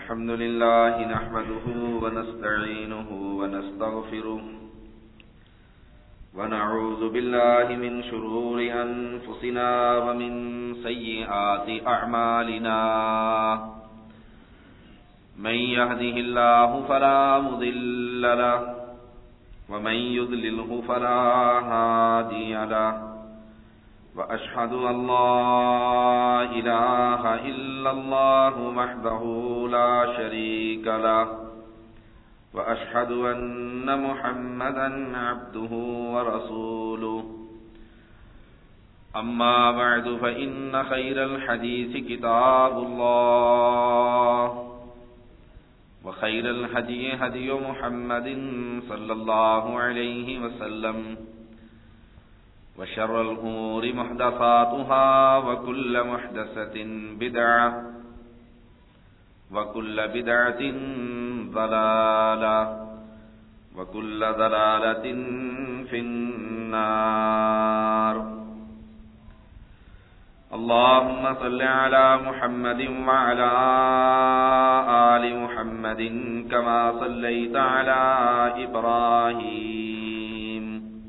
الحمد لله نحمده ونستعينه ونستغفره ونعوذ بالله من شرور أنفسنا ومن سيئات أعمالنا من يهده الله فلا مضل له ومن يضلله فلا هادي له وأشهد أن لا إله إلا الله وحده لا شريك له وأشهد أن محمدا عبده ورسوله أما بعد فإن خير الحديث كتاب الله وخير الهدي هدي محمد صلى الله عليه وسلم وشر الأمور محدثاتها وكل محدثة بدعة وكل بدعة ضلالة وكل ضلالة في النار. اللهم صل على محمد وعلى آل محمد كما صليت على إبراهيم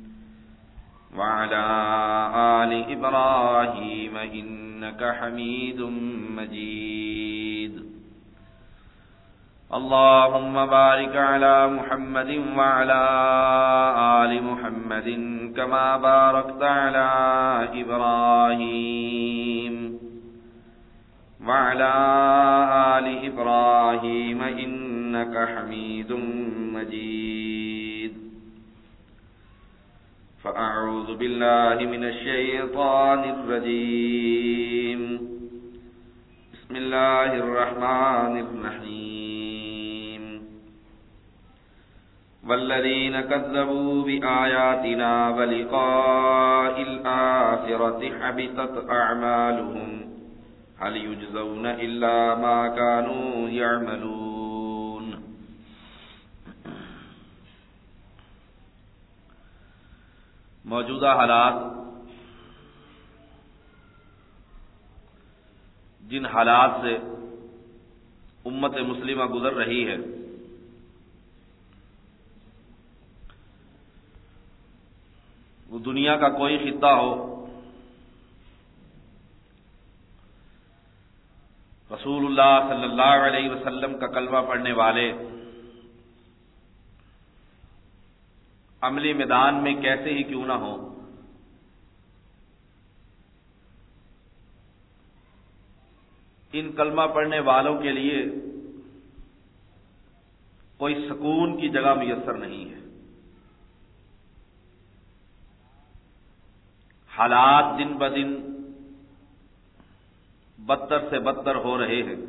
وعلى آل إبراهيم إنك حميد مجيد. اللهم بارك على محمد وعلى آل محمد كما باركت على إبراهيم وعلى آل إبراهيم إنك حميد مجيد. فأعوذ بالله من الشيطان الرجيم. بسم الله الرحمن الرحيم. والذين كذبوا بآياتنا ولقاء الآخرة حبطت أعمالهم هل يجزون إلا ما كانوا يعملون. موجودہ حالات، جن حالات سے امت مسلمہ گزر رہی ہے، وہ دنیا کا کوئی خطہ ہو، رسول اللہ صلی اللہ علیہ وسلم کا کلمہ پڑھنے والے عملی میدان میں کیسے ہی کیوں نہ ہو، ان کلمہ پڑھنے والوں کے لیے کوئی سکون کی جگہ میسر نہیں ہے. حالات دن بدن بدتر سے بدتر ہو رہے ہیں.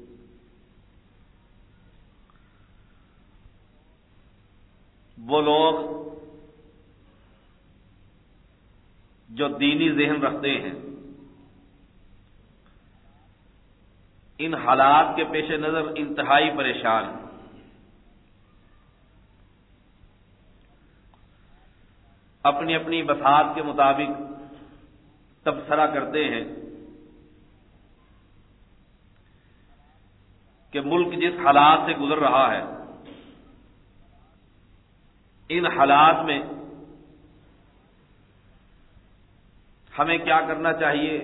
وہ لوگ جو دینی ذہن رکھتے ہیں، ان حالات کے پیش نظر انتہائی پریشان ہیں. اپنی اپنی بساط کے مطابق تبصرہ کرتے ہیں کہ ملک جس حالات سے گزر رہا ہے، ان حالات میں ہمیں کیا کرنا چاہیے،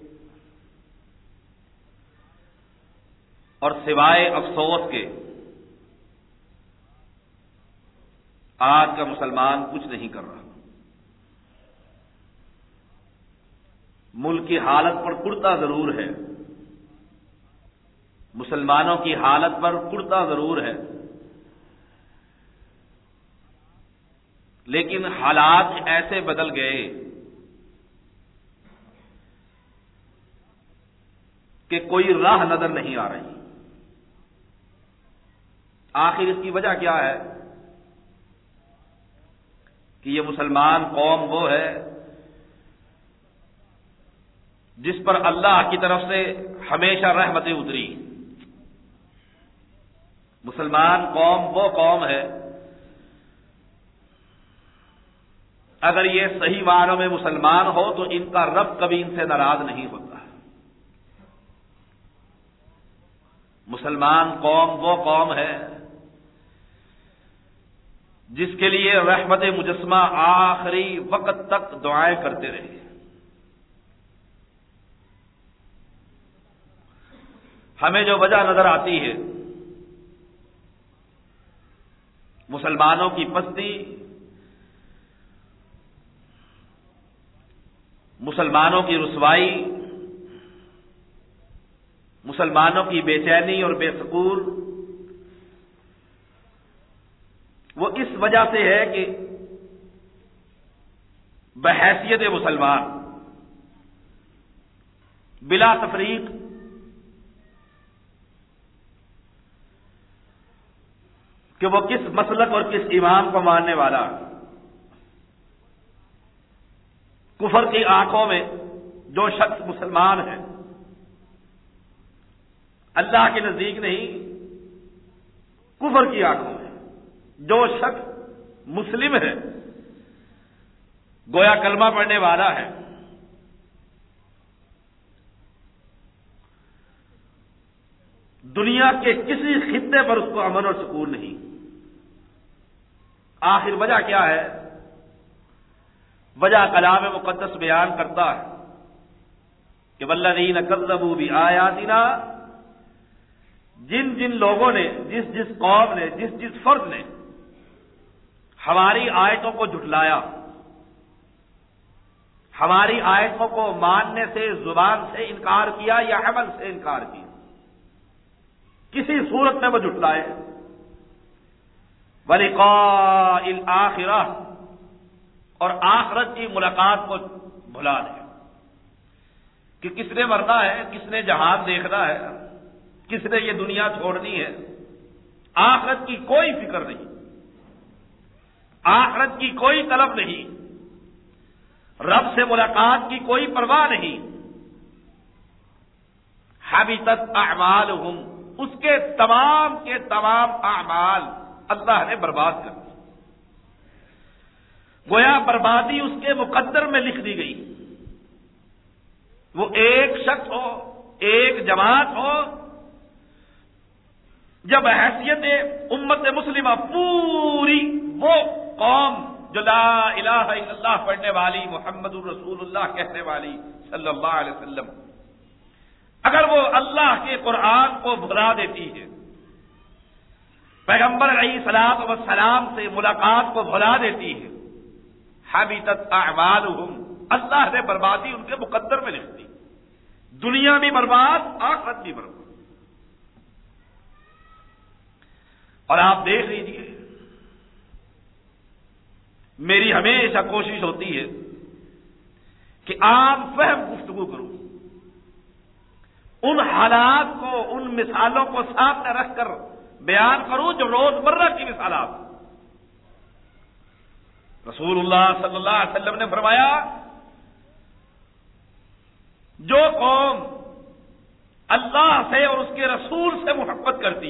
اور سوائے افسوس کے آج کا مسلمان کچھ نہیں کر رہا. ملک کی حالت پر کڑتا ضرور ہے، مسلمانوں کی حالت پر کڑتا ضرور ہے، لیکن حالات ایسے بدل گئے کہ کوئی راہ نظر نہیں آ رہی. آخر اس کی وجہ کیا ہے کہ یہ مسلمان قوم وہ ہے جس پر اللہ کی طرف سے ہمیشہ رحمتیں اتری. مسلمان قوم وہ قوم ہے، اگر یہ صحیح معنوں میں مسلمان ہو تو ان کا رب کبھی ان سے ناراض نہیں ہوتا. مسلمان قوم وہ قوم ہے جس کے لیے رحمت مجسمہ آخری وقت تک دعائیں کرتے رہے. ہمیں جو وجہ نظر آتی ہے مسلمانوں کی پستی، مسلمانوں کی رسوائی، مسلمانوں کی بے چینی اور بے سکون، وہ اس وجہ سے ہے کہ بحیثیت مسلمان بلا تفریق کہ وہ کس مسلک اور کس امام کو ماننے والا، کفر کی آنکھوں میں جو شخص مسلمان ہے اللہ کے نزدیک نہیں، کفر کی آنکھوں میں جو شخص مسلم ہے گویا کلمہ پڑھنے والا ہے، دنیا کے کسی خطے پر اس کو امن اور سکون نہیں. آخر وجہ کیا ہے؟ وجہ کلام مقدس بیان کرتا ہے کہ والذین کذبوا بآیاتنا، جن جن لوگوں نے، جس جس قوم نے، جس جس فرد نے ہماری آیتوں کو جھٹلایا، ہماری آیتوں کو ماننے سے زبان سے انکار کیا یا عمل سے انکار کیا، کسی صورت میں وہ جھٹلائے، وَلِقَاءِ الْآخِرَةِ، اور آخرت کی ملاقات کو بھلا دے کہ کس نے مرنا ہے، کس نے جہان دیکھنا ہے، کس نے یہ دنیا چھوڑنی ہے. آخرت کی کوئی فکر نہیں، آخرت کی کوئی طلب نہیں، رب سے ملاقات کی کوئی پرواہ نہیں. حبطت اعمالہم، اس کے تمام اعمال اللہ نے برباد کر دی. گویا بربادی اس کے مقدر میں لکھ دی گئی. وہ ایک شخص ہو، ایک جماعت ہو، جب حیثیت امت مسلمہ پوری وہ قوم جو لا الہ الا اللہ پڑھنے والی، محمد الرسول اللہ کہنے والی صلی اللہ علیہ وسلم، اگر وہ اللہ کے قرآن کو بھلا دیتی ہے، پیغمبر علیہ الصلوۃ والسلام سے ملاقات کو بھلا دیتی ہے، حبطت اعمالہم، اللہ نے بربادی ان کے مقدر میں لکھ دی. دنیا بھی برباد، آخرت بھی برباد. اور آپ دیکھ لیجیے، میری ہمیشہ کوشش ہوتی ہے کہ عام فہم گفتگو کروں، ان حالات کو، ان مثالوں کو سامنے رکھ کر بیان کروں جو روزمرہ کی مثالات. رسول اللہ صلی اللہ علیہ وسلم نے فرمایا، جو قوم اللہ سے اور اس کے رسول سے محبت کرتی،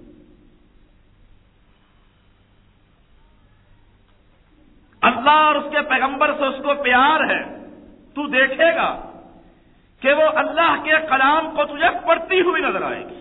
اللہ اور اس کے پیغمبر سے اس کو پیار ہے، تو دیکھے گا کہ وہ اللہ کے کلام کو تجھے پڑھتی ہوئی نظر آئے گی.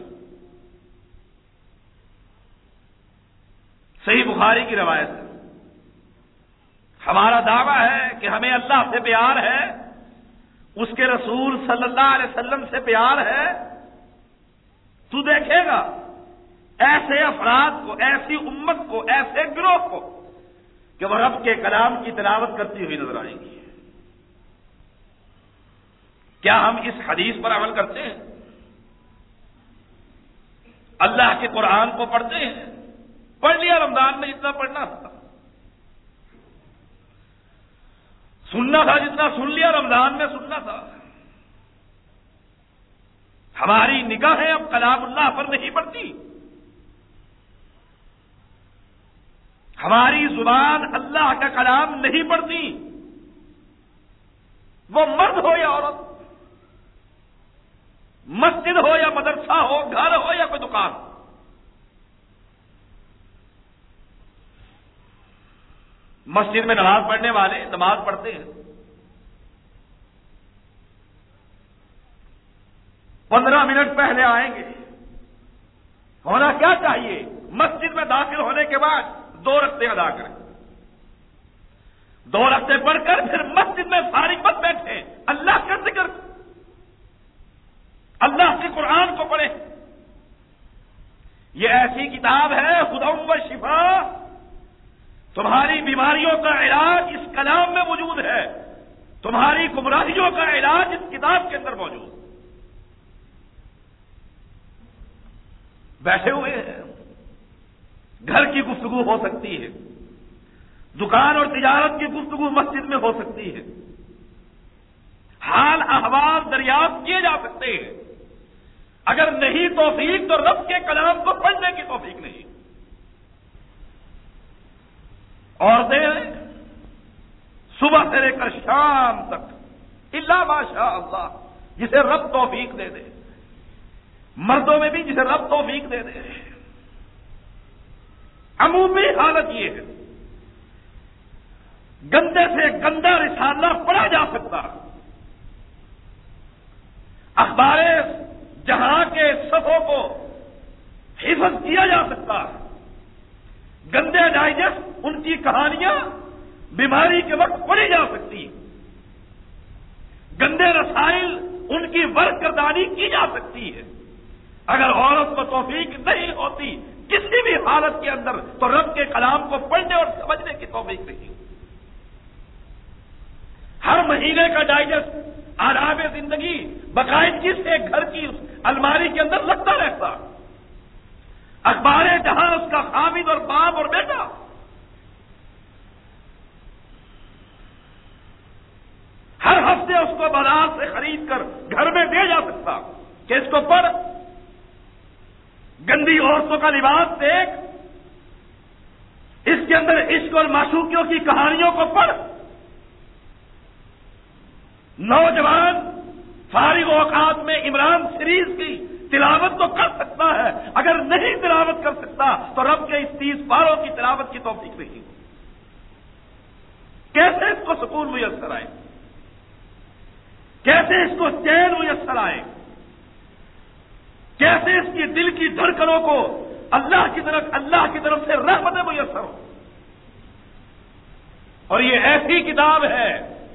صحیح بخاری کی روایت ہے. ہمارا دعویٰ ہے کہ ہمیں اللہ سے پیار ہے، اس کے رسول صلی اللہ علیہ وسلم سے پیار ہے. تو دیکھے گا ایسے افراد کو، ایسی امت کو، ایسے گروہ کو کہ وہ رب کے کلام کی تلاوت کرتی ہوئی نظر آئیں گی. کیا ہم اس حدیث پر عمل کرتے ہیں؟ اللہ کے قرآن کو پڑھتے ہیں؟ پڑھ لیا رمضان میں جتنا پڑھنا تھا، سننا تھا جتنا سن لیا رمضان میں سننا تھا. ہماری نگاہیں اب کلام اللہ پر نہیں پڑتی، ہماری زبان اللہ کا کلام نہیں پڑھتی. وہ مرد ہو یا عورت، مسجد ہو یا مدرسہ ہو، گھر ہو یا کوئی دکان. مسجد میں نماز پڑھنے والے نماز پڑھتے ہیں، 15 منٹ پہلے آئیں گے، ہونا کیا چاہیے؟ مسجد میں داخل ہونے کے بعد 2 رکعتیں ادا کریں، 2 رکعتیں پڑھ کر پھر مسجد میں فارغ مت بیٹھے، اللہ کا ذکر، اللہ کے قرآن کو پڑھیں۔ یہ ایسی کتاب ہے ہدی و شفا، تمہاری بیماریوں کا علاج اس کلام میں موجود ہے، تمہاری گمراہیوں کا علاج اس کتاب کے اندر موجود۔ بیٹھے ہوئے ہیں، گھر کی گفتگو ہو سکتی ہے، دکان اور تجارت کی گفتگو مسجد میں ہو سکتی ہے، حال احوال دریافت کیے جا سکتے ہیں۔ اگر نہیں توفیق تو رب کے کلام کو پڑھنے کی توفیق نہیں۔ عورتیں صبح سے لے کر شام تک الا ماشاء اللہ، جسے رب توفیق دے دے، مردوں میں بھی جسے رب توفیق دے دے، عمومی حالت یہ ہے گندے سے گندا رسالہ پڑھا جا سکتا، اخبار جہاں کے صفوں کو حفظ کیا جا سکتا، گندے ڈائجسٹ ان کی کہانیاں بیماری کے وقت پڑھی جا سکتی، گندے رسائل ان کی ورکردانی کی جا سکتی ہے۔ اگر عورت کو توفیق نہیں ہوتی کسی بھی حالت کے اندر تو رب کے کلام کو پڑھنے اور سمجھنے کی توفیق نہیں ہوتی۔ ہر مہینے کا ڈائجسٹ آداب زندگی باقاعدگی سے گھر کی الماری کے اندر لگتا رہتا، اخبار جہاں اس کا خامد اور باپ اور بیٹا، ہر ہفتے اس کو بازار سے خرید کر گھر میں دے جا سکتا کہ اس کو پڑھ، گندی عورتوں کا لباس دیکھ، اس کے اندر عشق اور معشوقیوں کی کہانیوں کو پڑھ۔ نوجوان فارغ اوقات میں عمران سیریز کی تلاوت تو کر سکتا ہے، اگر نہیں تلاوت کر سکتا تو رب کے اس 30 پاروں کی تلاوت کی توفیق نہیں۔ کیسے اس کو سکون میسر آئے، کیسے اس کو چین میسر آئے، کیسے اس کی دل کی دھڑکنوں کو اللہ کی طرف سے رحمت میسر ہو۔ اور یہ ایسی کتاب ہے،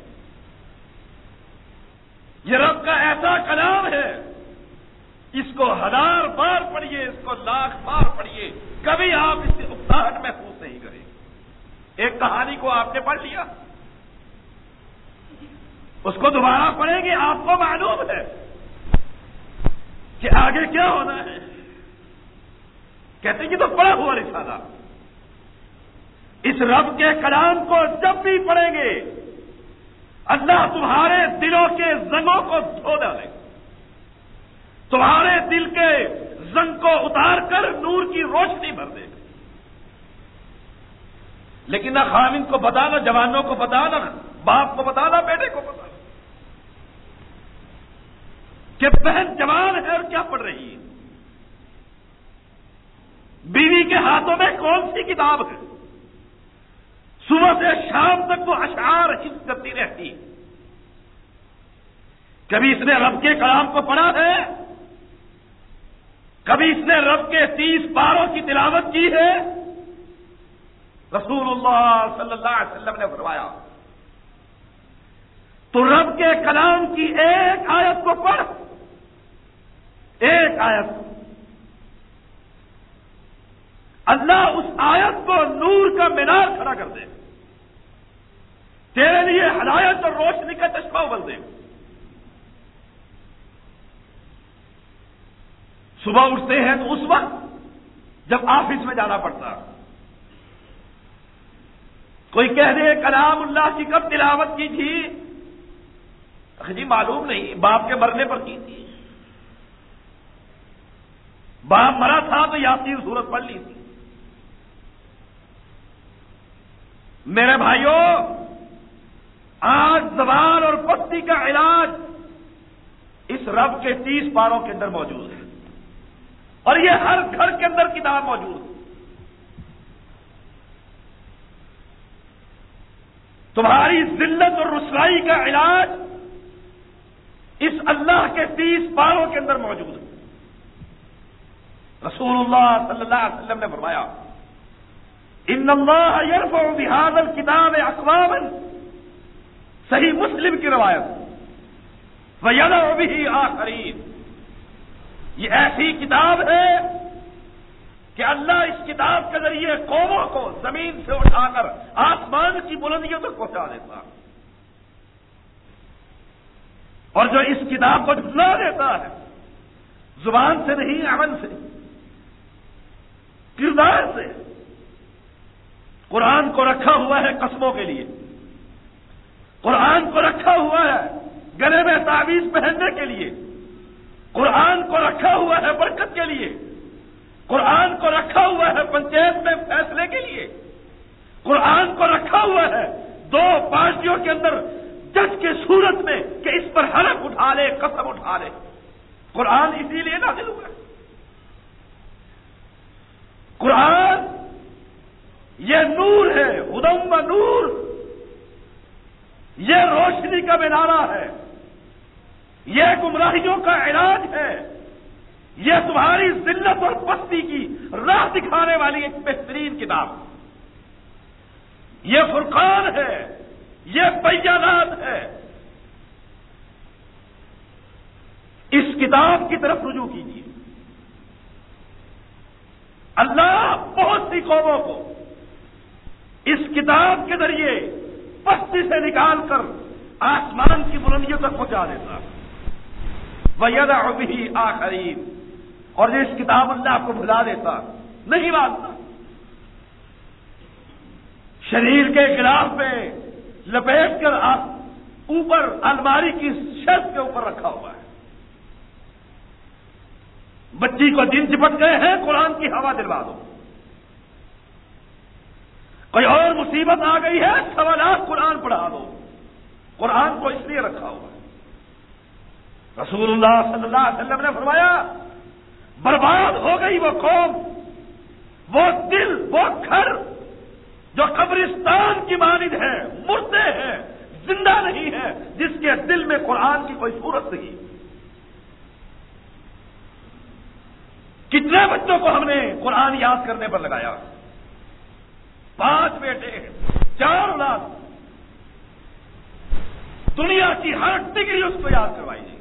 یہ رب کا ایسا کلام ہے، اس کو 1000 بار پڑھیے، اس کو 1,00,000 بار پڑھیے، کبھی آپ اس سے اکتاہٹ محسوس نہیں کریں۔ ایک کہانی کو آپ نے پڑھ لیا، اس کو دوبارہ پڑھیں گے، آپ کو معلوم ہے کہ آگے کیا ہونا ہے۔ کہتے ہیں کہ تو پڑھا ہوا رسالہ، اس رب کے کلام کو جب بھی پڑھیں گے اللہ تمہارے دلوں کے زنگوں کو دھو ڈالے، تمہارے دل کے زنگ کو اتار کر نور کی روشنی بھر دے گا۔ لیکن نہ خامن کو پتا، نہ جوانوں کو پتا، نہ باپ کو پتا، نہ بیٹے کو پتا کہ بہن جوان ہے اور کیا پڑھ رہی ہے، بیوی کے ہاتھوں میں کون سی کتاب ہے، صبح سے شام تک وہ اشعار حفظ کرتی رہتی، کبھی اس نے رب کے کلام کو پڑھا ہے، کبھی اس نے رب کے 30 پاروں کی تلاوت کی ہے۔ رسول اللہ صلی اللہ علیہ وسلم نے فرمایا تو رب کے کلام کی ایک آیت کو پڑھ، ایک آیت، اللہ اس آیت کو نور کا مینار کھڑا کر دے، تیرے لیے ہدایت اور روشنی کا چشمہ ابل دے۔ صبح اٹھتے ہیں تو اس وقت جب آفس میں جانا پڑتا، کوئی کہہ دے کلام اللہ کی کب تلاوت کی تھی، جی معلوم نہیں، باپ کے مرنے پر کی تھی، باپ مرا تھا تو یاسین سورت پڑھ لی تھی۔ میرے بھائیوں، آج زبان اور پستی کا علاج اس رب کے 30 پاروں کے اندر موجود ہے، اور یہ ہر گھر کے اندر کتاب موجود ہے۔ تمہاری ذلت اور رسوائی کا علاج اس اللہ کے 30 پاروں کے اندر موجود ہے۔ رسول اللہ صلی اللہ علیہ وسلم نے فرمایا ان اللہ یرفع بہذا الکتاب اقواما، صحیح مسلم کی روایت، ویضع بہ آخرین، یہ ایسی کتاب ہے کہ اللہ اس کتاب کے ذریعے قوموں کو زمین سے اٹھا کر آسمان کی بلندیوں تک پہنچا دیتا، اور جو اس کتاب کو جھٹلا دیتا ہے زبان سے نہیں عمل سے، کردار سے، قرآن کو رکھا ہوا ہے قسموں کے لیے، قرآن کو رکھا ہوا ہے گلے میں تعویذ پہننے کے لیے، قرآن کو رکھا ہوا ہے برکت کے لیے، قرآن کو رکھا ہوا ہے پنچایت میں فیصلے کے لیے، قرآن کو رکھا ہوا ہے دو پارٹیوں کے اندر جج کی صورت میں کہ اس پر حلف اٹھا لے، قسم اٹھا لے، قرآن اسی لیے نازل ہوا ہے۔ قرآن یہ نور ہے، ہدی و نور، یہ روشنی کا مینارہ ہے، یہ گمراہیوں کا علاج ہے، یہ تمہاری ذلت اور پستی کی راہ دکھانے والی ایک بہترین کتاب، یہ فرقان ہے، یہ بیانات ہے۔ اس کتاب کی طرف رجوع کیجیے۔ اللہ بہت سی قوموں کو اس کتاب کے ذریعے پستی سے نکال کر آسمان کی بلندیوں تک پہنچا دیتا، وَيَدَعُ بِهِ آخَرِينَ، اور جو اس کتاب اللہ کو بھلا دیتا، نہیں مانتا، شریر کے غلاف میں لپیٹ کر اوپر الماری کی شیلف کے اوپر رکھا ہوا ہے۔ بچی کو دن چپٹ گئے ہیں، قرآن کی ہوا دلوا دو، کوئی اور مصیبت آ گئی ہے، سوالات قرآن پڑھا دو، قرآن کو اس لیے رکھا ہوا ہے۔ رسول اللہ صلی اللہ علیہ وسلم نے فرمایا برباد ہو گئی وہ قوم، وہ دل، وہ گھر جو قبرستان کی مانند ہے، مردے ہیں، زندہ نہیں ہے، جس کے دل میں قرآن کی کوئی صورت نہیں۔ کتنے بچوں کو ہم نے قرآن یاد کرنے پر لگایا، 5 بیٹے، 4 اولاد، دنیا کی ہر ڈگری اس کو یاد کروائی جائے،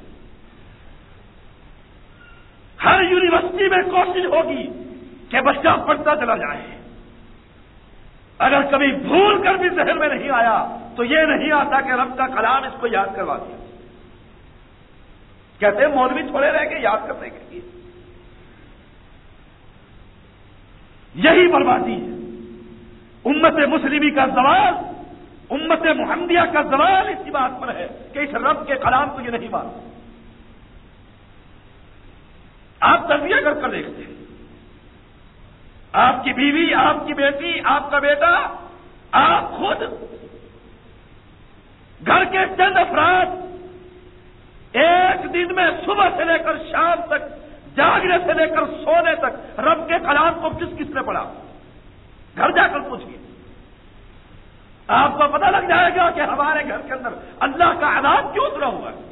ہر یونیورسٹی میں کوشش ہوگی کہ بچہ پڑھتا چلا جائے، اگر کبھی بھول کر بھی ذہن میں نہیں آیا تو یہ نہیں آتا کہ رب کا کلام اس کو یاد کروا دیا، کہتے ہیں مولوی تھوڑے رہ کے یاد کرنے کے لیے، یہی بربادی ہے۔ امت مسلمی کا زوال، امت محمدیہ کا زوال اسی بات پر ہے کہ اس رب کے کلام کو یہ نہیں مانتے۔ آپ تجزیہ کر کر دیکھتے ہیں، آپ کی بیوی، آپ کی بیٹی، آپ کا بیٹا، آپ خود، گھر کے چند افراد ایک دن میں صبح سے لے کر شام تک، جاگنے سے لے کر سونے تک رب کے کلام کو کس کس نے پڑھا؟ گھر جا کر پوچھیے، آپ کو پتہ لگ جائے گا کہ ہمارے گھر کے اندر اللہ کا عذاب کیوں اترا ہوا ہے۔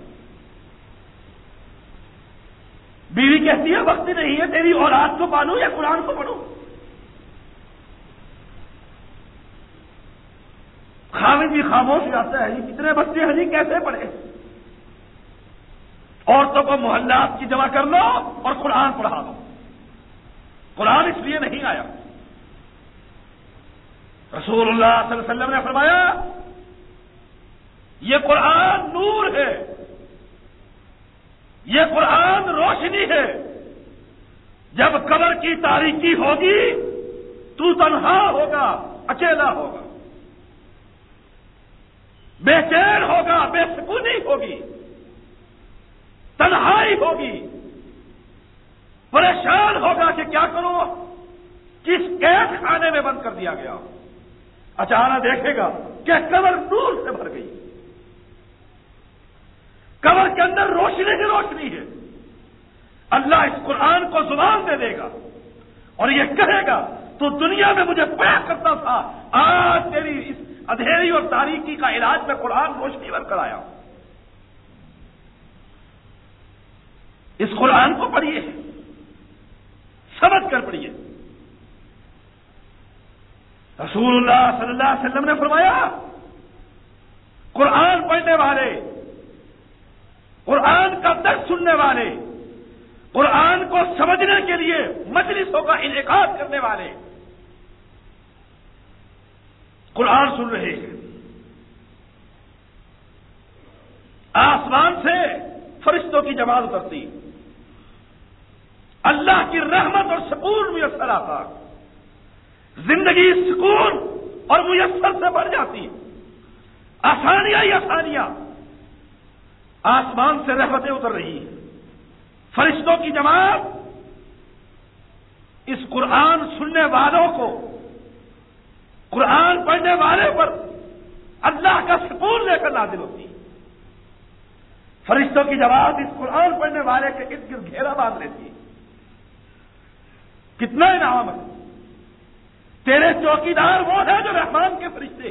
بیوی کہتی ہے وقت نہیں ہے، تیری اولاد کو پالوں یا قرآن کو پڑھوں؟ خامد بھی خاموش جاتا ہے، کتنے بچے ہیں جی، کیسے پڑھے؟ عورتوں کو محلات کی جمع کر لو اور قرآن پڑھا دو، قرآن اس لیے نہیں آیا۔ رسول اللہ صلی اللہ علیہ وسلم نے فرمایا یہ قرآن نور ہے، یہ قرآن روشنی ہے، جب قبر کی تاریکی ہوگی تو تنہا ہوگا، اکیلا ہوگا، بے چین ہوگا، بے سکونی ہوگی، تنہائی ہوگی، پریشان ہوگا کہ کیا کروں، کس قید خانے میں بند کر دیا گیا۔ اچانک دیکھے گا کہ قبر نور سے بھر گئی، قبر کے اندر روشنی کی روشنی ہے۔ اللہ اس قرآن کو زبان دے دے گا اور یہ کہے گا تو دنیا میں مجھے پایا کرتا تھا، آج تیری اس اندھیری اور تاریکی کا علاج میں قرآن روشنی بن کر آیا۔ اس قرآن کو پڑھیے، سمجھ کر پڑھیے. رسول اللہ صلی اللہ علیہ وسلم نے فرمایا قرآن پڑھنے والے، قرآن کا درس سننے والے، قرآن کو سمجھنے کے لیے مجلسوں کا انعقاد کرنے والے قرآن سن رہے ہیں، آسمان سے فرشتوں کی جماعت اترتی، اللہ کی رحمت اور سکون میسر آتا، زندگی سکون اور میسر سے بڑھ جاتی، آسانیاں ہی آسانیاں، آسمان سے رحمتیں اتر رہی ہیں، فرشتوں کی جماعت اس قرآن سننے والوں کو، قرآن پڑھنے والے پر اللہ کا سکون لے کر نازل ہوتی ہے. فرشتوں کی جماعت اس قرآن پڑھنے والے کے ارد گرد گھیرا باندھ لیتی ہے. کتنا انعام ہے، تیرے چوکیدار وہ ہیں جو رحمان کے فرشتے،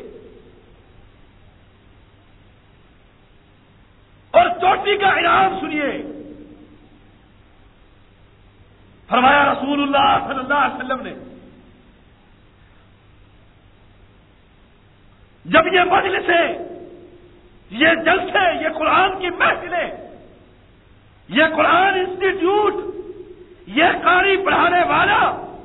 اور چوٹی کا انعام سنیے. فرمایا رسول اللہ صلی اللہ علیہ وسلم نے جب یہ مجلسیں، یہ جلسے، یہ قرآن کی محفلیں، یہ قرآن انسٹیٹیوٹ، یہ قاری پڑھانے والا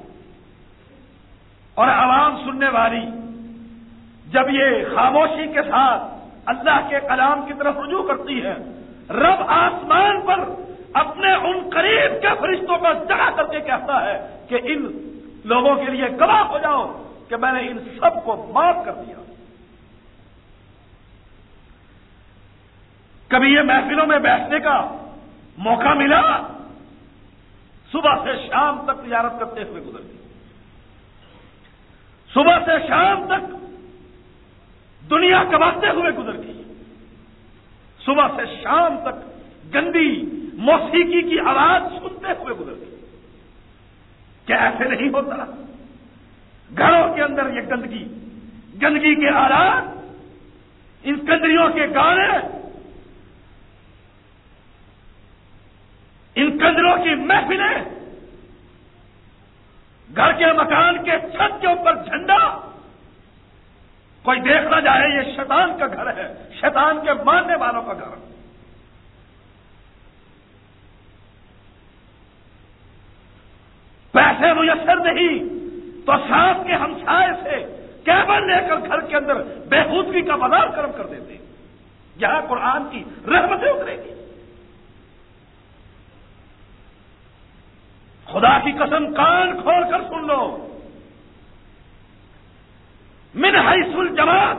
اور عوام سننے والی، جب یہ خاموشی کے ساتھ اللہ کے کلام کی طرف رجوع کرتی ہے، رب آسمان پر اپنے ان قریب کے فرشتوں کو جگہ کر کے کہتا ہے کہ ان لوگوں کے لیے گواہ ہو جاؤ کہ میں نے ان سب کو معاف کر دیا. کبھی یہ محفلوں میں بیٹھنے کا موقع ملا، صبح سے شام تک تجارت کرتے ہوئے گزر گئی، صبح سے شام تک دنیا کماتے ہوئے گزر گئی، صبح سے شام تک گندی موسیقی کی آواز سنتے ہوئے گزر گئی. کیا ایسے نہیں ہوتا؟ گھروں کے اندر یہ گندگی کے آلات، ان کنجریوں کے گانے، ان کنجروں کی محفلیں، گھر کے مکان کے چھت کے اوپر جھنڈا، کوئی دیکھ نہ جائے یہ شیطان کا گھر ہے، شیطان کے ماننے والوں کا گھر. پیسے میسر نہیں تو ساتھ کے ہمسائے سے کیبل لے کر گھر کے اندر بےحودگی کا بازار کرم کر دیتے. یہاں قرآن کی رحمتیں اترے گی. خدا کی قسم کان کھول کر سن لو، من حیث الجماعت،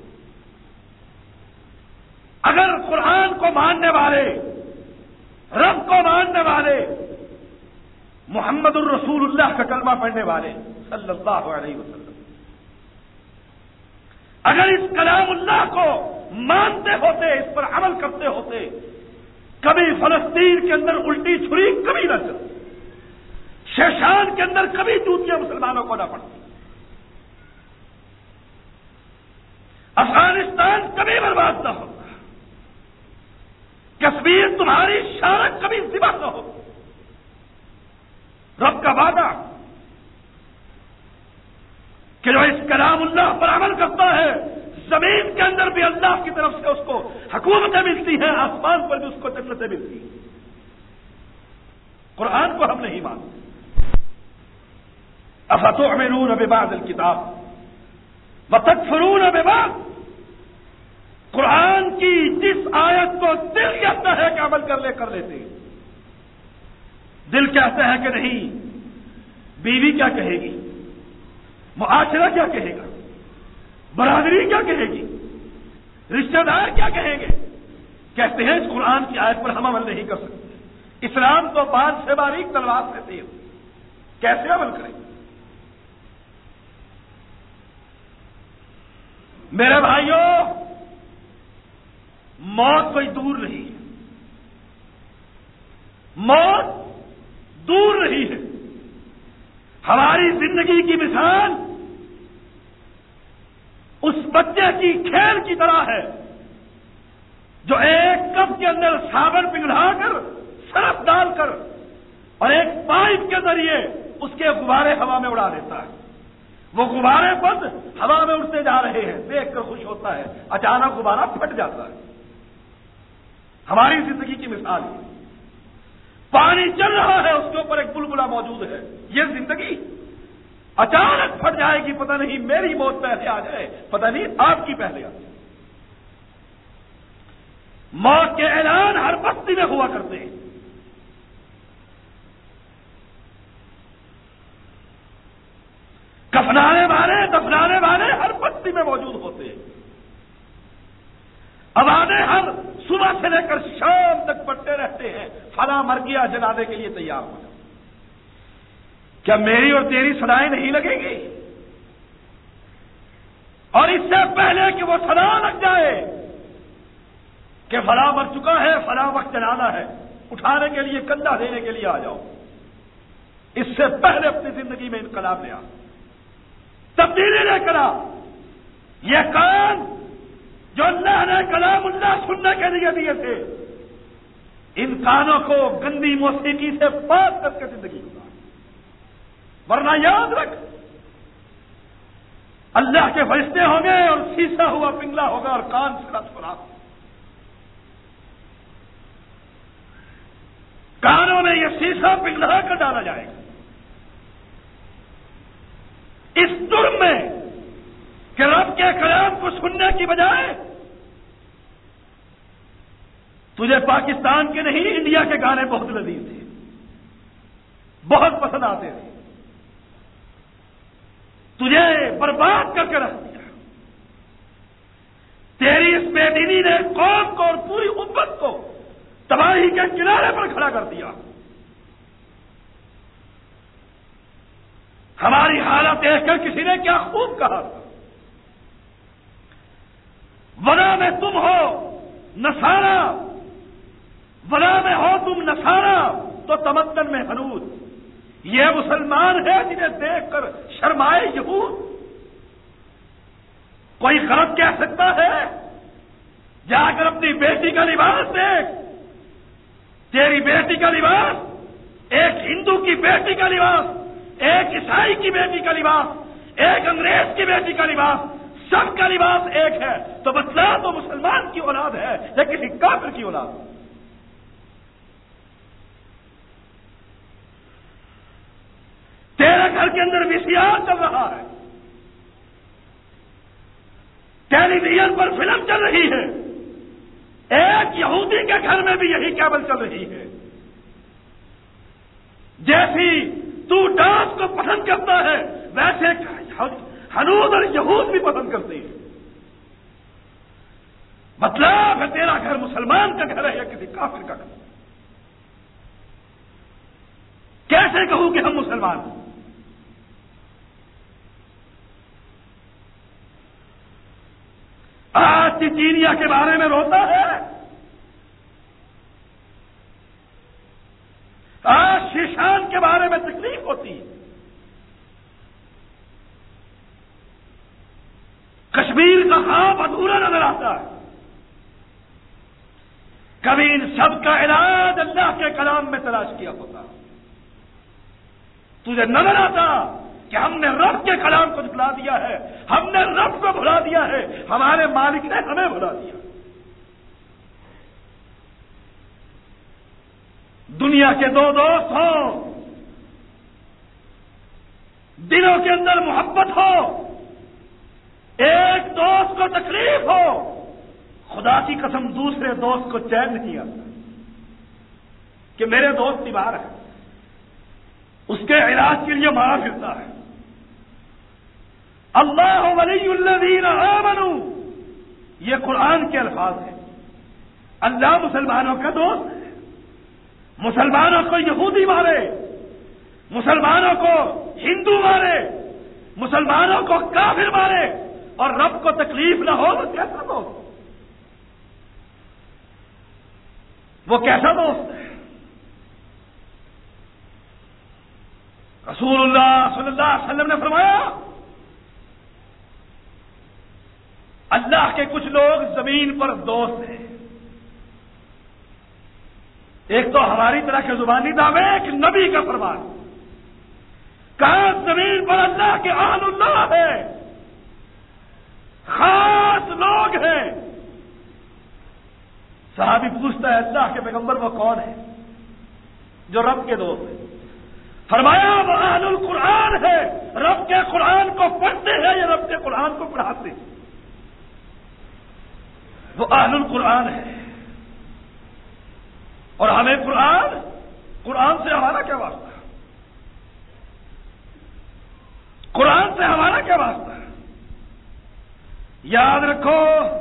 اگر قرآن کو ماننے والے، رب کو ماننے والے، محمد الرسول اللہ کا کلمہ پڑھنے والے صلی اللہ علیہ وسلم، اگر اس کلام اللہ کو مانتے ہوتے، اس پر عمل کرتے ہوتے، کبھی فلسطین کے اندر الٹی چھری کبھی نہ چلتی، شیشان کے اندر کبھی جوتیاں مسلمانوں کو نہ پڑتی، افغانستان کبھی برباد نہ ہوتا، کشمیر تمہاری شارک کبھی ذبح نہ ہو. رب کا وعدہ کہ جو اس کلام اللہ پر عمل کرتا ہے، زمین کے اندر بھی اللہ کی طرف سے اس کو حکومتیں ملتی ہیں، آسمان پر بھی اس کو جنتیں ملتی ہیں. قرآن کو ہم نہیں مانتے. افتؤمنون ببعض الکتاب وتکفرون ببعض، قرآن کی جس آیت کو دل کہتا ہے کہ عمل کر لیتے ہیں، دل کہتا ہے کہ نہیں، بیوی کیا کہے گی، معاشرہ کیا کہے گا، برادری کیا کہے گی، رشتہ دار کیا کہیں گے، کہتے ہیں اس قرآن کی آیت پر ہم عمل نہیں کر سکتے. اسلام تو بال سے باریک تلوار سے تیز، کیسے عمل کریں؟ میرے بھائیوں، موت کوئی دور نہیں ہے، موت دور نہیں ہے. ہماری زندگی کی مثال اس بچے کی کھیل کی طرح ہے جو ایک کپ کے اندر صابن پگھلا کر، سرف ڈال کر اور ایک پائپ کے ذریعے اس کے غبارے ہوا میں اڑا دیتا ہے. وہ غبارے بند ہوا میں اڑتے جا رہے ہیں، دیکھ کر خوش ہوتا ہے، اچانک غبارہ پھٹ جاتا ہے. ہماری زندگی کی مثال ہے. پانی چل رہا ہے، اس کے اوپر ایک بلبلہ موجود ہے. یہ زندگی اچانک پھٹ جائے گی، پتہ نہیں میری موت پہلے آ جائے، پتہ نہیں آپ کی پہلے آ جائے. موت کے اعلان ہر بستی میں ہوا کرتے ہیں. کفنانے والے دفنانے والے ہر بستی میں موجود ہوتے ہیں. آوازیں ہر صبح سے لے کر شام تک پڑتے رہتے ہیں، فلاں مر گیا، جنازے کے لیے تیار ہو جاؤ. کیا میری اور تیری صدائیں نہیں لگے گی؟ اور اس سے پہلے کہ وہ صدا لگ جائے کہ فلاں مر چکا ہے، فلاں وقت جنازہ ہے، اٹھانے کے لیے کندھا دینے کے لیے آ جاؤ، اس سے پہلے اپنی زندگی میں انقلاب لے آ، تبدیلی لے کر آ. یہ کام جو اللہ نے کلام اللہ سننے کے لیے دیے تھے، ان کانوں کو گندی موسیقی سے پاک کر کے زندگی گزار. ورنہ یاد رکھ، اللہ کے فرشتے ہوں گے اور سیسا ہوا پنگلا ہوگا اور کان سے رس پڑا، کانوں میں یہ سیسا پنگلا کر ڈالا جائے گا. اس جرم میں کہ رب کے کلام کو سننے کی بجائے تجھے پاکستان کے نہیں انڈیا کے گانے بہت لذیذ تھے، بہت پسند آتے تھے، تجھے برباد کر کے رکھ دیا. تیری اس بے دینی نے قوم کو اور پوری امت کو تباہی کے کنارے پر کھڑا کر دیا. ہماری حالت دیکھ کر کسی نے کیا خوب کہا تھا، ونا میں تم ہو نصارا، ونا میں ہو تم نصارا تو تمدن میں حنود. یہ مسلمان ہے جنہیں دیکھ کر شرمائے یہود. کوئی غلط کہہ سکتا ہے؟ جا کر اپنی بیٹی کا لباس دیکھ. تیری بیٹی کا لباس ایک ہندو کی بیٹی کا لباس، ایک عیسائی کی بیٹی کا لباس، ایک انگریز کی بیٹی کا لباس، سب کا لباس ایک ہے. تو بتلا تو مسلمان کی اولاد ہے یا کسی کافر کی اولاد؟ تیرے گھر کے اندر VCR چل رہا ہے، ٹیلی ویژن پر فلم چل رہی ہے، ایک یہودی کے گھر میں بھی یہی کیبل چل رہی ہے. جیسی تو ڈانس کو پسند کرتا ہے ویسے حنود اور یہود بھی پسند کرتے ہیں. مطلب ہے تیرا گھر مسلمان کا گھر ہے یا کسی کافر کا گھر؟ کیسے کہوں کہ ہم مسلمان ہیں؟ آج چینیا کے بارے میں روتا ہے، آج شیشان کے بارے میں تکلیف ہوتی ہے، کشمیر کا خواب ادھورا نظر آتا ہے. کبھی ان سب کا علاج اللہ کے کلام میں تلاش کیا ہوتا، تجھے نظر آتا کہ ہم نے رب کے کلام کو جھٹلا دیا ہے، ہم نے رب کو بھلا دیا ہے، ہمارے مالک نے ہمیں بھلا دیا. دنیا کے دو دوست ہوں، دلوں کے اندر محبت ہو، ایک دوست کو تکلیف ہو، خدا کی قسم دوسرے دوست کو چین نہیں آتا کہ میرے دوست بیمار ہے، اس کے علاج کے لیے مارا پھرتا ہے. اللہ ولی الذین آمنوا، یہ قرآن کے الفاظ ہیں. اللہ مسلمانوں کا دوست ہے. مسلمانوں کو یہودی مارے، مسلمانوں کو ہندو مارے، مسلمانوں کو کافر مارے اور رب کو تکلیف نہ ہو، وہ کیسا دوست؟ وہ کیسا دوست ہے؟ رسول اللہ صلی اللہ علیہ وسلم نے فرمایا، اللہ کے کچھ لوگ زمین پر دوست ہیں. ایک تو ہماری طرح کے زبانی دعوے کہ نبی کا فرمان، کہاں زمین پر اللہ کے اہل اللہ ہے، خاص لوگ ہیں۔ صحابی پوچھتا ہے اللہ کے پیغمبر وہ کون ہے؟ جو رب کے دوست ہیں۔ فرمایا وہ اہل القرآن ہے، رب کے قرآن کو پڑھتے ہیں یا رب کے قرآن کو پڑھاتے ہیں، وہ اہل القرآن ہے۔ اور ہمیں قرآن سے ہمارا کیا واسطہ؟ قرآن سے ہمارا کیا واسطہ؟ یاد رکھو،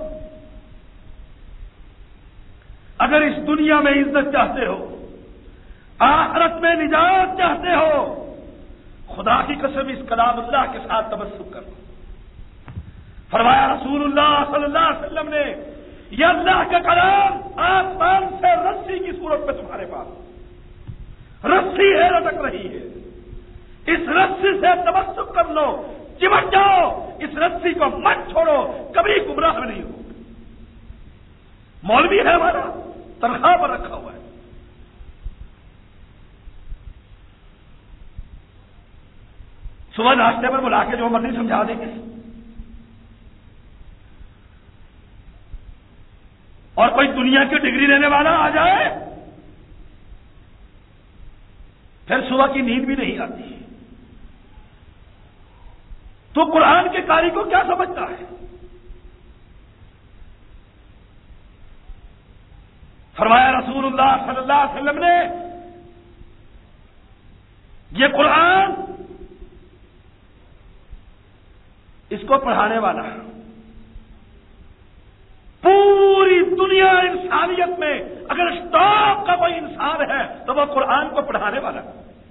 اگر اس دنیا میں عزت چاہتے ہو، آخرت میں نجات چاہتے ہو، خدا کی قسم اس کلام اللہ کے ساتھ تمسک کرو۔ فرمایا رسول اللہ صلی اللہ علیہ وسلم نے، یہ اللہ کا کلام آسمان سے رسی کی صورت میں تمہارے پاس رسی ہے، لٹک رہی ہے، اس رسی سے تمسک کر لو، چمٹ جاؤ، اس رسی کو مت چھوڑو، کبھی گمراہ نہیں ہو۔ مولوی ہے ہمارا، تنخواہ پر رکھا ہوا ہے، صبح ناشتے پر بلا کے جو مرضی سمجھا دیں گے، اور کوئی دنیا کی ڈگری لینے والا آ جائے پھر صبح کی نیند بھی نہیں آتی۔ تو قرآن کے قاری کو کیا سمجھتا ہے؟ فرمایا رسول اللہ صلی اللہ علیہ وسلم نے، یہ قرآن اس کو پڑھانے والا پوری دنیا انسانیت میں اگر اسٹاپ کا کوئی انسان ہے تو وہ قرآن کو پڑھانے والا۔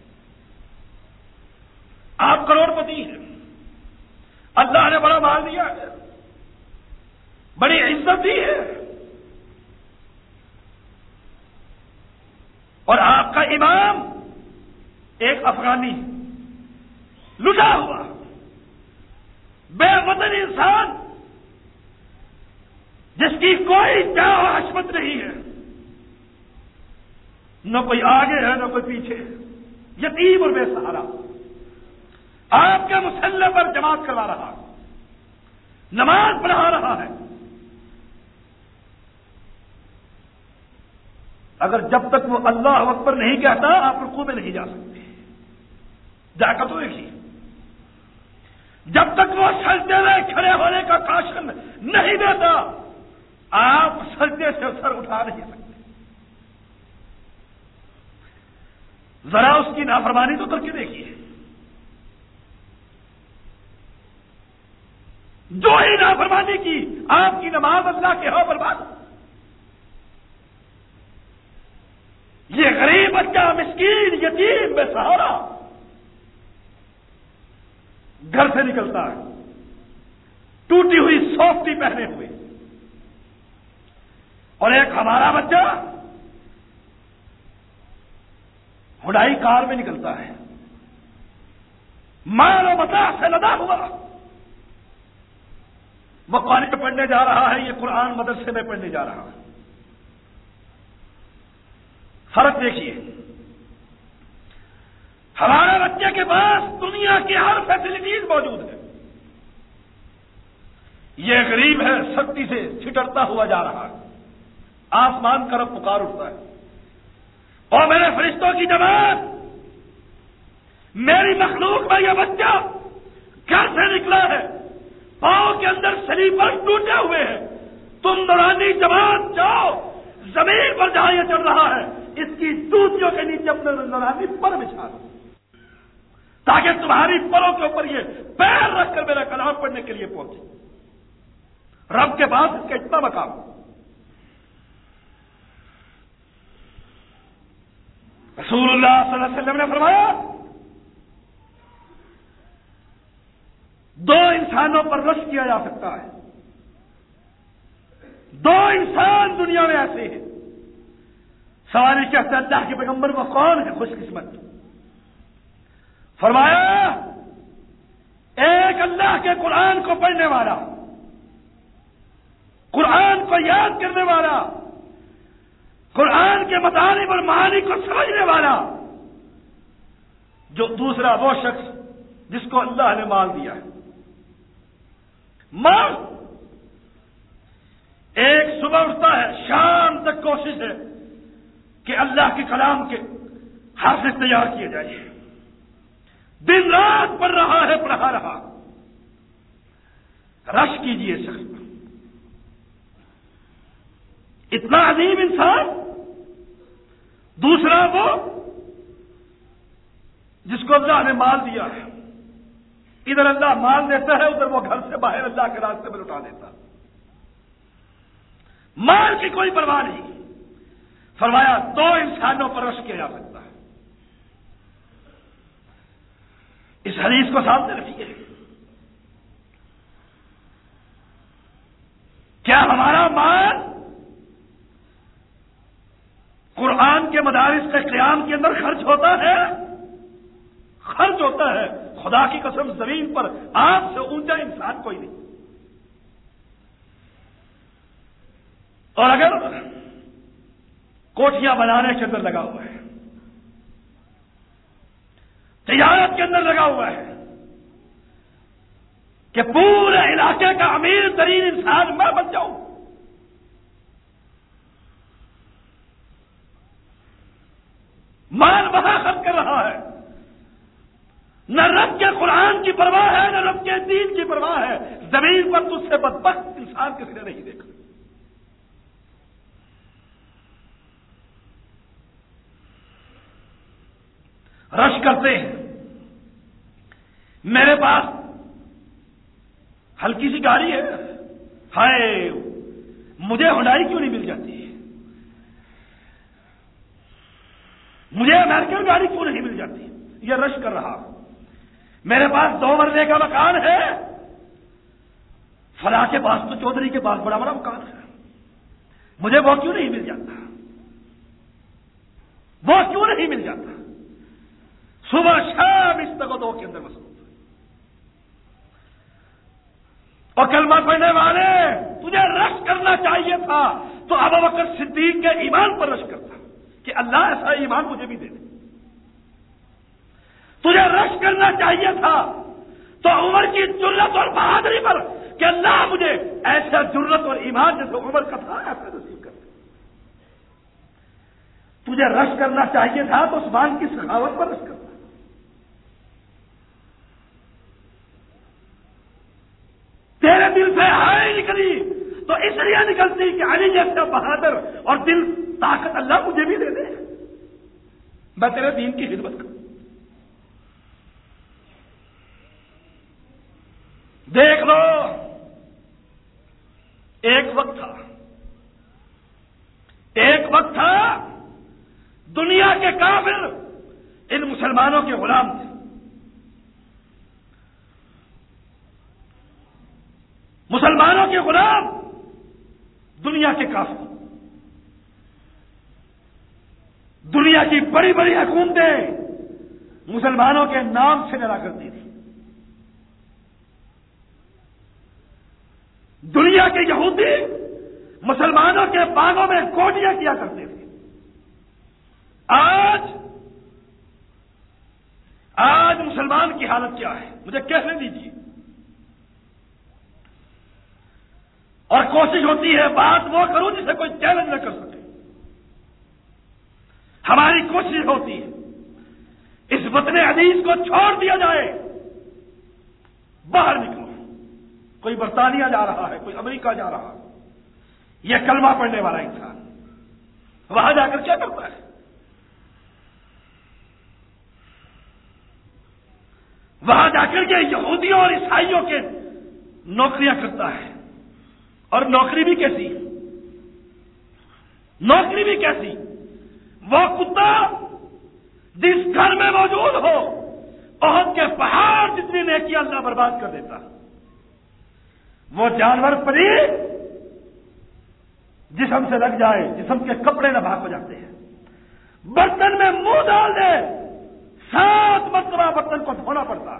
آپ کروڑ پتی ہیں، اللہ نے بڑا مال دیا ہے، بڑی عزت دی ہے، اور آپ کا امام ایک افغانی لٹا ہوا بے وطن انسان جس کی کوئی چاہ حشمت نہیں ہے، نہ کوئی آگے ہے نہ کوئی پیچھے ہے، یتیم اور بے سہارا، آپ کے مسلح پر جماعت کروا رہا، نماز پڑھا رہا ہے۔ اگر جب تک وہ اللہ اکبر نہیں کہتا آپ رکوع میں نہیں جا سکتے، جا کر تو دیکھیے، جب تک وہ سجدے میں کھڑے ہونے کا کاشن نہیں دیتا آپ سجدے سے سر اٹھا نہیں سکتے۔ ذرا اس کی نافرمانی تو کر کے دیکھیے، جو ہی نافرمانی کی آپ کی نماز اللہ کے ہاں برباد۔ یہ غریب بچہ، مسکین، یتیم، بے سہارا گھر سے نکلتا ہے ٹوٹی ہوئی سوکتی پہنے ہوئے، اور ایک ہمارا بچہ ہنڈائی کار میں نکلتا ہے، مال و متاع سے لدا ہوا، وہ کالج میں پڑھنے جا رہا ہے، یہ قرآن مدرسے میں پڑھنے جا رہا ہے۔ فرق دیکھیے، ہمارے بچے کے پاس دنیا کی ہر فیسلٹیز موجود ہے، یہ غریب ہے، سختی سے چھٹرتا ہوا جا رہا ہے، آسمان طرف پکار اٹھتا ہے، اور میرے فرشتوں کی جماعت، میری مخلوق میں یہ بچہ گھر سے نکلا ہے، پاؤں کے اندر سلیپر ٹوٹے ہوئے ہیں، تم نورانی جماعت جاؤ زمین پر جہاں یہ چل رہا ہے اس کی جوتیوں کے نیچے اپنے نورانی پر بچھا دو، تاکہ تمہاری پروں کے اوپر یہ پیر رکھ کر میرا کلام پڑھنے کے لیے پہنچے۔ رب کے پاس اس کا اتنا مقام۔ رسول اللہ صلی اللہ علیہ وسلم نے فرمایا، دو انسانوں پر رش کیا جا سکتا ہے، دو انسان دنیا میں ایسے ہیں۔ سوال کہتے ہیں اللہ کے پیغمبر وہ کون ہے خوش قسمت؟ فرمایا ایک اللہ کے قرآن کو پڑھنے والا، قرآن کو یاد کرنے والا، قرآن کے مطالب اور معانی کو سمجھنے والا، جو دوسرا وہ شخص جس کو اللہ نے مال دیا ہے. مال ایک صبح اٹھتا ہے، شام تک کوشش ہے کہ اللہ کے کلام کے حافظ تیار کیے جائیں. دن رات پڑھ رہا ہے، پڑھا رہا. رش کیجئے شخص پر. اتنا عظیم انسان. دوسرا وہ جس کو اللہ نے مال دیا ہے، ادھر اللہ مال دیتا ہے، ادھر وہ گھر سے باہر اللہ کے راستے میں لٹا دیتا. مال کی کوئی پرواہ نہیں. فرمایا 2 انسانوں پر رش کیا جا سکتا ہے. اس حدیث کو سامنے رکھیے. کیا ہمارا مال قرآن کے مدارس کے قیام کے اندر خرچ ہوتا ہے؟ خرچ ہوتا ہے. خدا کی قسم زمین پر آپ سے اونچا انسان کوئی نہیں. اور اگر کوٹھیاں بنانے کے اندر لگا ہوا ہے، تجارت کے اندر لگا ہوا ہے کہ پورے علاقے کا امیر ترین انسان میں بن جاؤں، مال وہاں خرچ کر رہا ہے. نہ رب کے قرآن کی پرواہ ہے، نہ رب کے دین کی پرواہ ہے. زمین پر تجھ سے بدبخت انسان کسی نے نہیں دیکھا. رش کرتے ہیں. میرے پاس ہلکی سی گاڑی ہے، ہائے مجھے ہنڈائی کیوں نہیں مل جاتی، مجھے امریکن گاڑی کیوں نہیں مل جاتی. یہ رش کر رہا. میرے پاس 2 مرلے کا مکان ہے، فلاں کے پاس تو چودھری کے پاس بڑا بڑا مکان ہے، مجھے وہ کیوں نہیں مل جاتا، وہ کیوں نہیں مل جاتا. صبح شام اس تک 2 کے اندر مصروف. اور کلمہ پڑھنے والے، تجھے رش کرنا چاہیے تھا تو ابو بکر صدیق کے ایمان پر رش کرتا کہ اللہ ایسا ایمان مجھے بھی دے دے. تجھے رش کرنا چاہیے تھا تو عمر کی جرت اور بہادری پر کہ اللہ مجھے ایسا جرت اور ایمان جیسے عمر کا تھا ایسا نصیب کر دے. تجھے رش کرنا چاہیے تھا تو عثمان کی سخاوت پر رش کرتا. تیرے دل سے ہائے نکلی تو اس لیے نکلتی کہ علی جیسا بہادر اور دل طاقت اللہ مجھے بھی دے دے، میں تیرے دین کی خدمت کروں. دیکھ لو، ایک وقت تھا دنیا کے کافر ان مسلمانوں کے غلام تھے. مسلمانوں کے غلام دنیا کے کافر. دنیا کی بڑی بڑی حکومتیں مسلمانوں کے نام سے ڈرا کرتی تھی. دنیا کے یہودی مسلمانوں کے باغوں میں کوٹیاں کیا کرتے تھے. آج مسلمان کی حالت کیا ہے مجھے کہنے دیجیے. اور کوشش ہوتی ہے بات وہ کروں جسے کوئی چیلنج نہ کر سکے. ہماری کوشش ہوتی ہے اس وطن عزیز کو چھوڑ دیا جائے، باہر نکلو. کوئی برطانیہ جا رہا ہے، کوئی امریکہ جا رہا ہے، یہ کلمہ پڑھنے والا انسان وہاں جا کر کیا کرتا ہے؟ وہاں جا کر کے یہودیوں اور عیسائیوں کے نوکریاں کرتا ہے. اور نوکری بھی کیسی؟ وہ کتا جس گھر میں موجود ہو احد کے پہاڑ جتنی نیکیاں اللہ برباد کر دیتا. وہ جانور پری جسم سے لگ جائے، جسم کے کپڑے ناپاک ہو جاتے ہیں. برتن میں منہ ڈال دے 7 مرتبہ برتن کو دھونا پڑتا.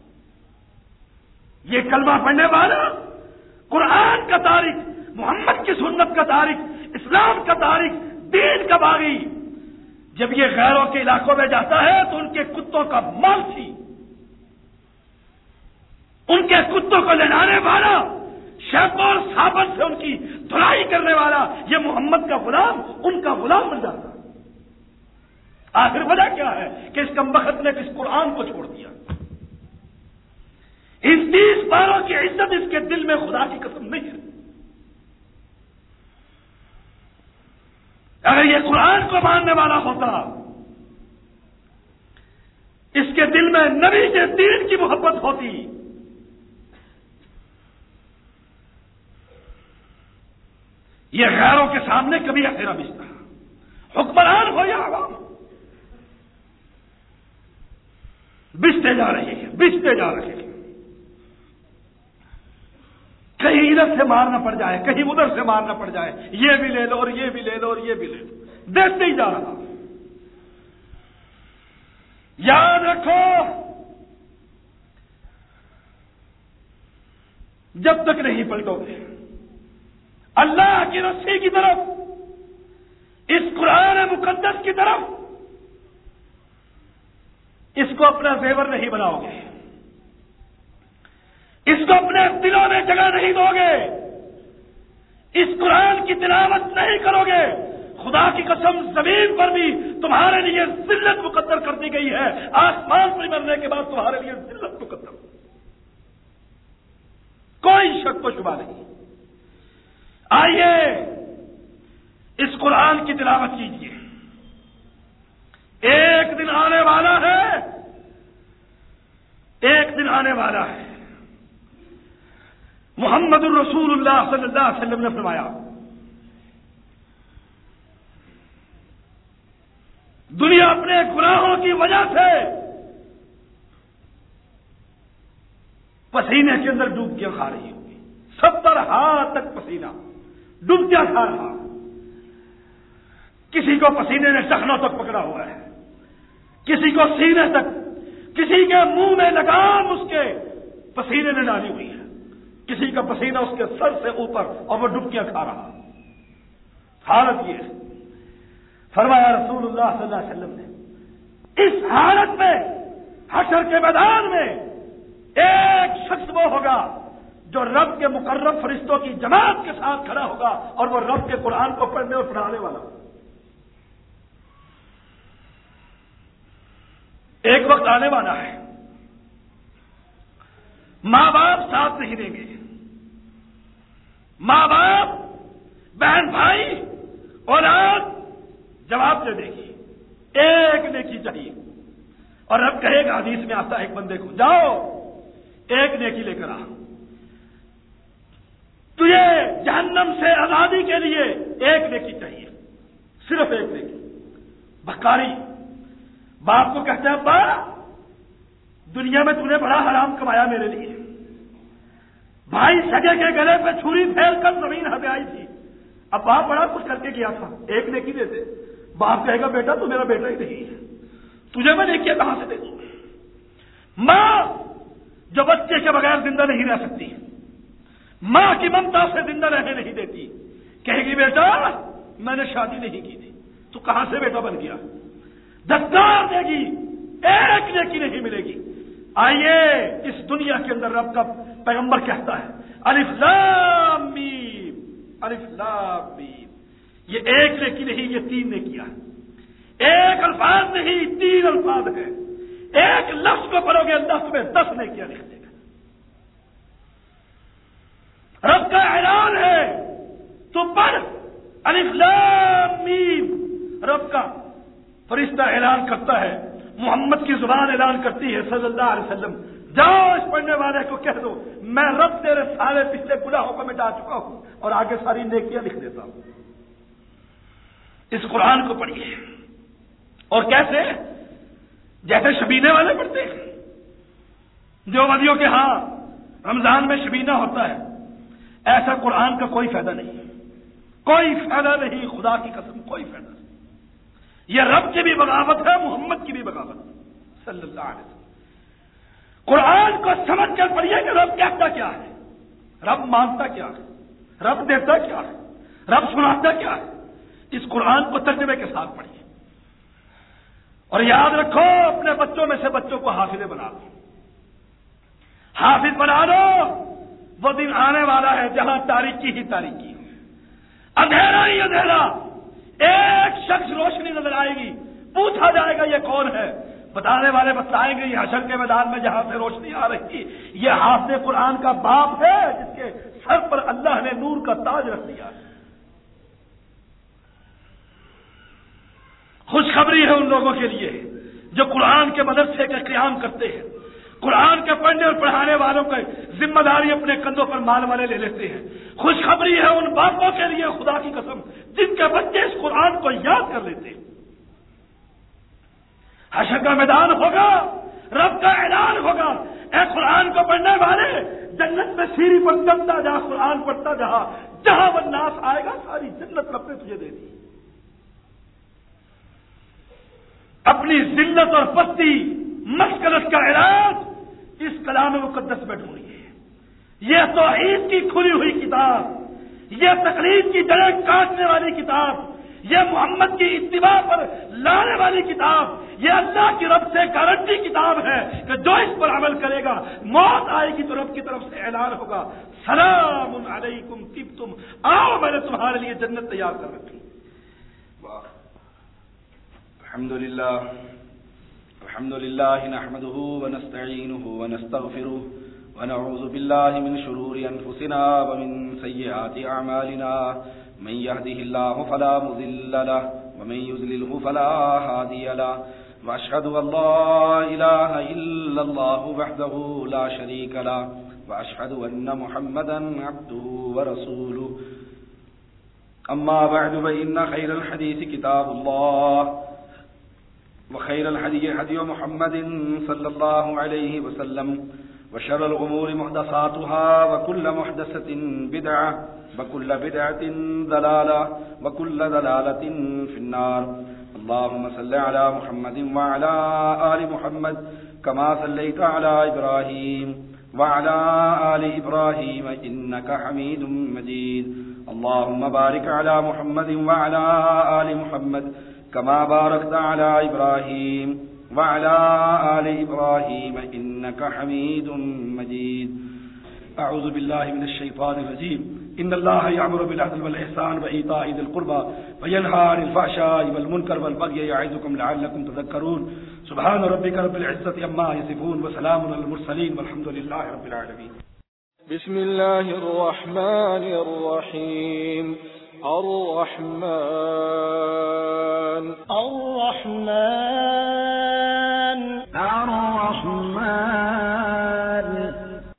یہ کلمہ پڑھنے والا قرآن کا تارک، محمد کی سنت کا تارک، اسلام کا تارک، دین کا باغی، جب یہ غیروں کے علاقوں میں جاتا ہے تو ان کے کتوں کا مال تھی. کتوں کو لڑانے والا، شیخوں اور صابن سے ان کی دھلائی کرنے والا، یہ محمد کا غلام ان کا غلام بن جاتا۔ آخر وجہ کیا ہے کہ اس کمبخت نے اس قرآن کو چھوڑ دیا۔ اس 30 پاروں کی عزت اس کے دل میں خدا کی قسم نہیں ہے۔ اگر یہ قرآن کو ماننے والا ہوتا، اس کے دل میں نبی کے دین کی محبت ہوتی، یہ غیروں کے سامنے کبھی اخیرا بچتا، حکمران ہو یا عوام، بچتے جا رہے ہیں، بچتے جا رہے ہیں۔ کہیں ادھر سے مارنا پڑ جائے، کہیں ادھر سے مارنا پڑ جائے، یہ بھی لے لو اور یہ بھی لے لو اور یہ بھی لے لو، دیکھتے ہی جا رہا۔ یاد رکھو، جب تک نہیں پلٹو گے اللہ کی رسی کی طرف، اس قرآن مقدس کی طرف، اس کو اپنا زیور نہیں بناؤ گے، اس کو اپنے دلوں میں جگہ نہیں دو گے، اس قرآن کی تلاوت نہیں کرو گے، خدا کی قسم زمین پر بھی تمہارے لیے ذلت مقدر کر دی گئی ہے، آسمان پر مرنے کے بعد تمہارے لیے ذلت مقدر، کوئی شک و شبہ نہیں۔ آئیے اس قرآن کی تلاوت کیجیے، ایک دن آنے والا ہے، ایک دن آنے والا ہے۔ محمد الرسول اللہ صلی اللہ علیہ وسلم نے فرمایا، دنیا اپنے گناہوں کی وجہ سے پسینے کے اندر ڈوبکیاں کھا رہی ہوگی، 70 ہاتھ تک پسینہ ڈوبکیاں کھا رہا، کسی کو پسینے نے ٹخنوں تک پکڑا ہوا ہے، کسی کو سینے تک، کسی کے منہ میں لگام اس کے پسینے نے ڈالی ہوئی ہے، کسی کا پسینہ اس کے سر سے اوپر اور وہ ڈبکیاں کھا رہا۔ حالت یہ ہے، فرمایا رسول اللہ صلی اللہ علیہ وسلم نے، اس حالت میں حشر کے میدان میں ایک شخص وہ ہوگا جو رب کے مقرب فرشتوں کی جماعت کے ساتھ کھڑا ہوگا، اور وہ رب کے قرآن کو پڑھنے اور پڑھانے والا ہوگا۔ ایک وقت آنے والا ہے، ماں باپ ساتھ نہیں دیں گے، ماں باپ، بہن بھائی، اولاد جواب دے دے گی، ایک نیکی چاہیے، اور رب کہے گا، حدیث میں آتا ہے ایک بندے کو، جاؤ ایک نیکی لے کر آ، تجھے جہنم سے آزادی کے لیے ایک نیکی چاہیے، صرف ایک نیکی۔ بھکاری باپ کو کہتا ہے، ابا دنیا میں تو نے بڑا حرام کمایا میرے لیے، بھائی سگے کے گلے پہ چھری پھیل کر زمین ہمیں آئی تھی، اب باپ بڑا کچھ کر کے گیا تھا، ایک نیکی دے دے۔ باپ کہے گا، بیٹا تو میرا بیٹا ہی نہیں ہے، تجھے میں نیکیاں کہاں سے دے دوں؟ ماں جو بچے کے بغیر زندہ نہیں رہ سکتی، ماں کی ممتا سے زندہ رہنے نہیں دیتی، کہے گی، بیٹا میں نے شادی نہیں کی تھی، تو کہاں سے بیٹا بن گیا؟ دھکار دے گی، ایک نیکی نہیں ملے گی۔ آئیے اس دنیا کے اندر رب کا پیغمبر کہتا ہے، الف لام میم، الف لام میم، یہ ایک نیکی نہیں، یہ 3 نیکیاں ہیں، ایک الفاظ نہیں 3 الفاظ ہیں، ایک لفظ کو پڑھو گے اللہ تمہیں 10 نیکیاں لکھ دے گا۔ رب کا اعلان ہے، تو پڑھ الف لام میم، رب کا فرشتہ اعلان کرتا ہے، محمد کی زبان اعلان کرتی ہے صلی اللہ علیہ وسلم، جاؤ اس پڑھنے والے کو کہہ دو، میں رب تیرے سارے پچھلے گناہوں کو مٹا چکا ہوں اور آگے ساری نیکیاں لکھ دیتا ہوں۔ اس قرآن کو پڑھیے، اور کیسے؟ جیسے شبینے والے پڑھتے ہیں، دیوبندیوں کے ہاں رمضان میں شبینہ ہوتا ہے، ایسا قرآن کا کوئی فائدہ نہیں، کوئی فائدہ نہیں، خدا کی قسم کوئی فائدہ نہیں۔ یہ رب کی بھی بغاوت ہے، محمد کی بھی بغاوت صلی اللہ علیہ وسلم۔ قرآن کو سمجھ کر پڑھیے کہ رب کہتا کیا ہے، رب مانتا کیا ہے، رب دیتا کیا ہے، رب سناتا کیا ہے۔ اس قرآن کو ترجمے کے ساتھ پڑھیے، اور یاد رکھو اپنے بچوں میں سے بچوں کو حافظ بنا دو، حافظ بنا لو، وہ دن آنے والا ہے جہاں تاریکی ہی تاریکی، اندھیرا ہی اندھیرا، ایک شخص روشنی نظر آئے گی، پوچھا جائے گا یہ کون ہے، بتانے والے بتائیں گے یہ حشر کے میدان میں جہاں سے روشنی آ رہی یہ حافظ قرآن کا باپ ہے جس کے سر پر اللہ نے نور کا تاج رکھ دیا ہے۔ خوشخبری ہے ان لوگوں کے لیے جو قرآن کے مدرسے کے قیام کرتے ہیں، قرآن کے پڑھنے اور پڑھانے والوں کی ذمہ داری اپنے کندھوں پر مال والے لے لیتے ہیں۔ خوشخبری ہے ان باپوں کے لیے خدا کی قسم جن کے بچے اس قرآن کو یاد کر لیتے ہیں۔ حشر کا میدان ہوگا، رب کا اعلان ہوگا، اے قرآن کو پڑھنے والے جنت میں سیڑھی پر چلتا جا، قرآن پڑھتا جہاں جہاں والناس آئے گا ساری جنت رب نے تجھے دے دی۔ اپنی ذلت اور پستی مسکنت کا علاج اس کلام مقدس میں ڈھونڈیے۔ یہ توحید کی کھلی ہوئی کتاب، یہ تقلید کی جڑیں کاٹنے والی کتاب، یہ محمد کی اتباع پر لانے والی کتاب، یہ اللہ کی رب سے گارنٹی کتاب ہے کہ جو اس پر عمل کرے گا موت آئے گی تو رب کی طرف سے اعلان ہوگا سلام علیکم طبتم، آؤ میں نے تمہارے لیے جنت تیار کر رکھی۔ الحمد لله نحمده ونستعينه ونستغفره ونعوذ بالله من شرور أنفسنا ومن سيئات أعمالنا، من يهده الله فلا مضل له ومن يضلله فلا هادي له، وأشهد أن لا إله إلا الله وحده لا شريك له، وأشهد أن محمدا عبده ورسوله، أما بعد فإن خير الحديث كتاب الله، وخير الهدي هدي محمد صلى الله عليه وسلم، وشر الأمور محدثاتها، وكل محدثة بدعة، وكل بدعة ضلالة، وكل ضلالة في النار۔ اللهم صل على محمد وعلى آل محمد كما صليت على إبراهيم وعلى آل إبراهيم إنك حميد مجيد۔ اللهم بارك على محمد وعلى آل محمد كما باركت على إبراهيم وعلى آل إبراهيم إنك حميد مجيد۔ أعوذ بالله من الشيطان الرجيم۔ إن الله يأمر بالعدل والإحسان وإيتاء ذي القربى وينهى عن الفحشاء والمنكر والبغي يعظكم لعلكم تذكرون۔ سبحان ربك رب العزة عما يصفون وسلام على المرسلين والحمد لله رب العالمين۔ بسم الله الرحمن الرحيم۔ الرحمن الرحمن الرحمن